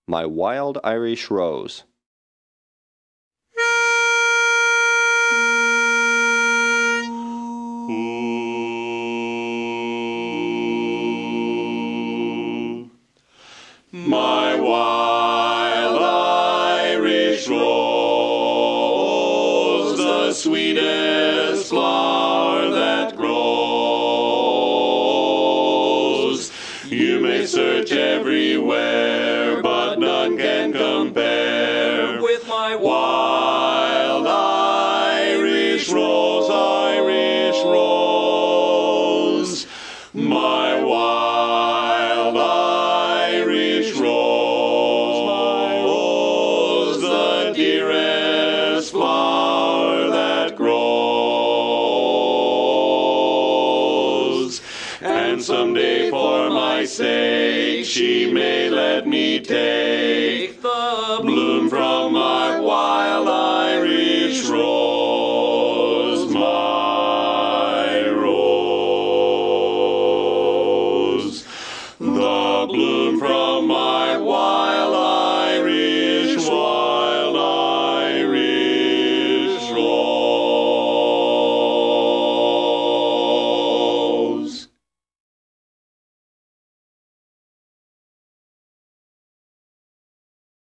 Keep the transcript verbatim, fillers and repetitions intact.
My Wild Irish Rose. My wild Irish rose, the sweetest flower that grows. You may search everywhere, but none can compare with my wild Irish rose, Irish rose. My wild Irish rose, my rose, the dearest flower that grows. And someday for my sake she may let me take the bloom from my